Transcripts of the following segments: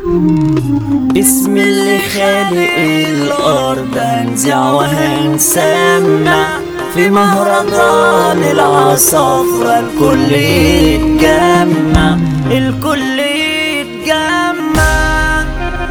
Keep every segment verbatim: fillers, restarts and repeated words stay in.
باسم اللي خالق الأرض هنزع وهنسمع في مهرجان العصافرة الكل يتجمع، الكل يتجمع.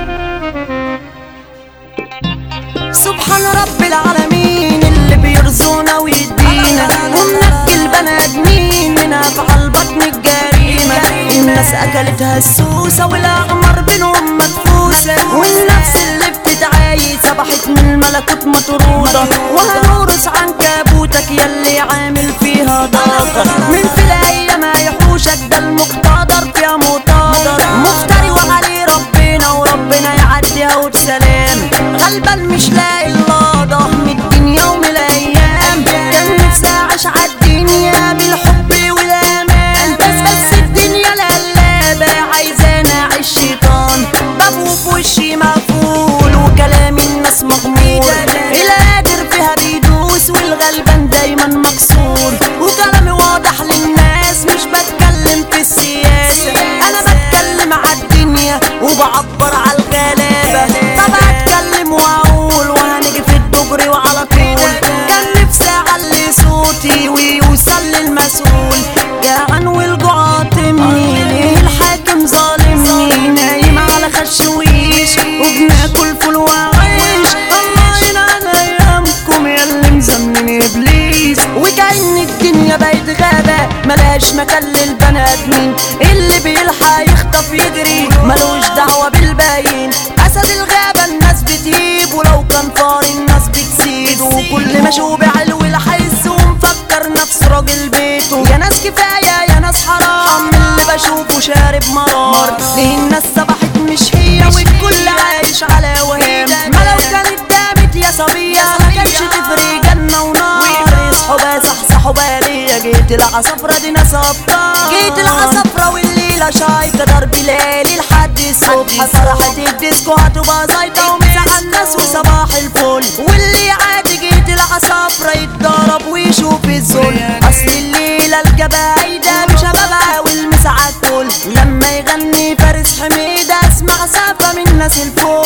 سبحان رب العالمين اللي بيرزقنا ويدينا ومنجي البني ادمين من افعال بطن الجريمه. الناس اكلتها السوسه والاغمار بينهم مدفوسه، والنفس اللي بتتعايد صبحت من الملكوت مطروده. وهنورث عن كابوتك يلي عامل فيها ضغط، من في الايام هيحوشك ده المقتدر فيها مقتدر مفتري وعليه ربنا، وربنا يعديها وبسلام. غلبان مش لاقي اللاضة من الدنيا ومن الايام، كان نفسي اعيش عالدنيا بالحب والامان، بس بس الدنيا القلابة عايزاني اعيش شيطان. بابه في وشي مقفول وكلام الناس مغمور، القادر فيها بيدوس والغلبان دايما مكسور. وكلامي واضح للناس مش بتكلم في السياسة، انا بتكلم عالدنيا وبعبر عالغلابة. فبتكلم واقول وهنيجي في الدغري وعلى طول. كان نفسي اعلي صوتي ويوصل للمسؤول، جعان والجوع قاطمني ليه الحاكم ظالمني. نايم على خشويش وبناكل فول وعيش، الله ينعن ايامكم ياللي مزمن ابليس. وكأن الدنيا بقت غابة ملهاش مكان للبني ادمين، اللي بيلحق يخطف يجري ملوش دعوة بالباقيين. اسد الغابة الناس بتهيب ولو كان فار الناس بتسيد، وكل ما شو بعلو الحس ومفكر نفس راجل بيته. يا ناس كفاية يا ناس حرام اللي بشوفه شارب مرار، ليه الناس صبحت مش هي والكل عايش على وهم. ما لو كانت دامت يا صبية ما كانش تفرق جنة ونار. اصحوا بقى صحصحوا بقى ليا جيت العصافرة دي ناس ابطال، جيت العصافرة والليلة شايطة ضرب ليالي لحد الصبح. فرحت الديسكو هتبقى زيطة ومسح الناس وصباح الفل، واللي عادي جيت العصافرة يتضرب ويشوف الذل. اصل الليلة الجبايدة بشبابها والمسا عالكل، لما يغني فارس حميدة اسمع سافة من ناس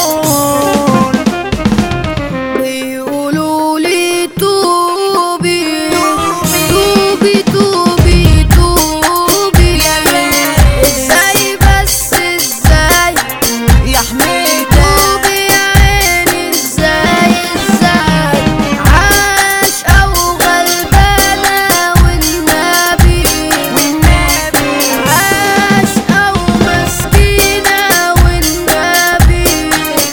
الفول. بيقولوا لي توبي توبي توبي توبي، ازاي بس ازاي يا حميدة توبي يا عيني، ازاي ازاي عاش او غلبانة والنبي والنبي عاش او مسكينة والنبي،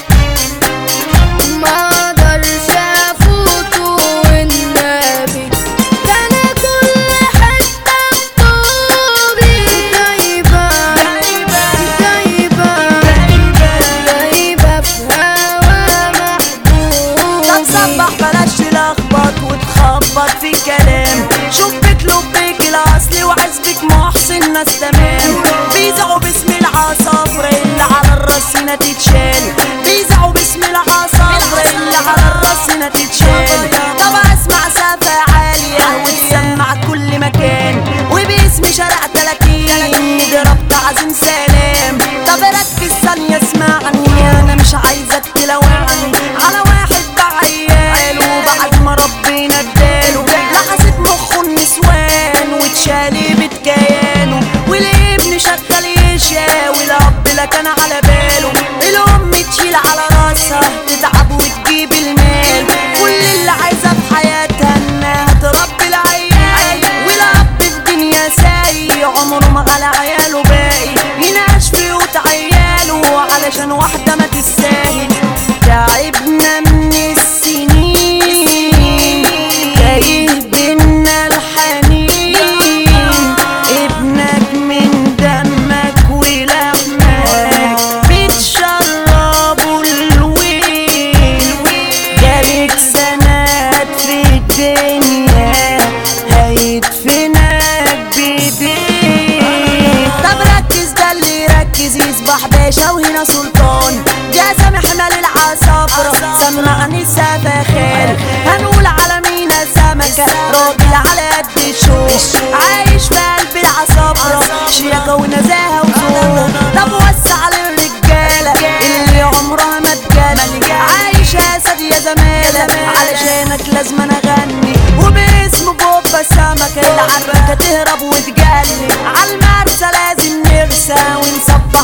ما اقدرش افوته والنبي. ده انا كل حتة بطوبي دايبة دايبة دايبة في هوا محبوب. لا تصبح بلاش تلخبط وتخبط في الكلام، شوفك لبك الاصلي وعزبك محسن ناس تمام. بيزعوا باسم العصافرة اللي على الراس هنا تتشال، بيزعوا باسم العصافرة اللي على الراس هنا تتشال. طب اسمع سافة عالية وتسمع كل مكان، وباسم شارع تلاتين نضرب تعظيم سلام. طب ركز ثانية اسمعني انا مش عايزك تلوعني على واحد بعيال وبعد ما ربنا اداله لحست مخه النسوان واتشالبت كيانه. والابن شغال يشاوي الاب لا كان على باله، الام تشيل على راسها تتعب وتجيب المال. كل اللي عايزه في حياتها انها تربي العيال، والاب في الدنيا ساي عمره ما على عياله باقي، يناقش في قوت عياله علشان واحده ما تستاهل. تعبنا من السنين تايه بينا الحنين، ابنك من دمك ولحمك بتشربوا الويل، جالك سنات في الدنيا هيدفنك بيديك. طب ركز ده اللي يركز يصبح باشا وهنا سلطان. يا سامحنا للعصافرة سمعني سافة خال، هنقول على مينا سمكة راجل على قد الشوش، عايش في قلب العصافرة شياكة ونزاهة وذوق. طب وسع للرجالة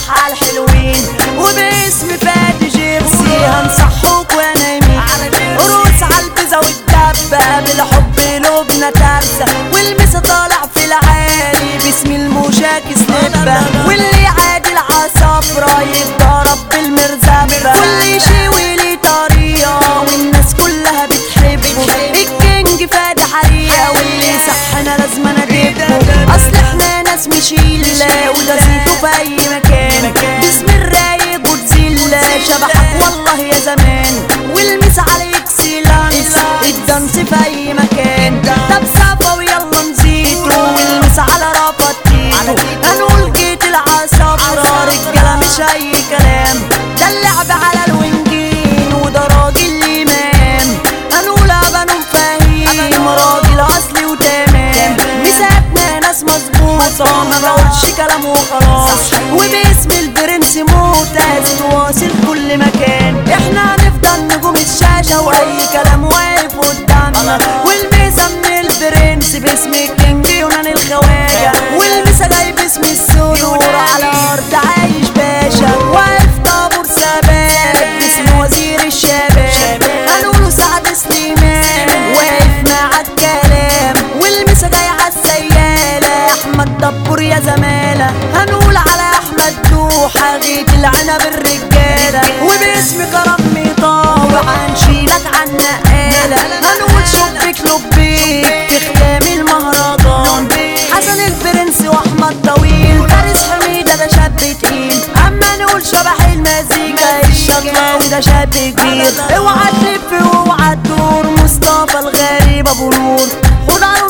على الحلوين وباسم فادي جيرسي هنصحوك ونايمين قروس عالبزة والدبة بالحب لبنى ترزة والمسا طالع في العالي باسم المشاكس نبة واللي عادل عالصفرة يتضرب بالمرزبة واللي يشوي لي طريقة والناس كلها بتحبه الكينج فادي حريقة واللي صحنا لازم ندبه اصل احنا ناس مشيلة وده زيتو في اي مكان باسم الرايق وتزيلة شبحك والله يا زمان والمس عليك سيلانس الدنس في اي مكان طب صفا ويلا نزيتو والمس على رفض تيتو هنقول جيت العصافرة رجالة مش اي كلام ده اللعب على الوينجين وده راجل الامام هنقول ابانو فهيم راجل اصلي وتمام مساتنا ناس مظبوطة ما بقولش كلام وخلاص وباسم البرنس موتاز تواصل كل مكان احنا هنفضل نجوم الشاشة واي كلام واقف قدامنا والميزة من البرنس باسم الكينج يونان الخواجة والميزة جاي باسم السرور على ارض عايش باشا واقف طابور ثبات باسم وزير الشباب هنقوله سعد سليمان واقف مع الكلام والميزة جاي عالسيالة احمد دبور يا زمالة هنقول على احمد دوحة غيت العنب الرجالة وباسم كرم طاوع هنشيلك عالنقالة هنقول شبك لبيك في ختام المهرجان حسن البرنس واحمد طويل فارس حميدة ده شاب تقيل اما نقول شبح المزيكا الشطلاوي ده شاب كبير اوعى تلف واوعى تدور مصطفى الغريب ابو نور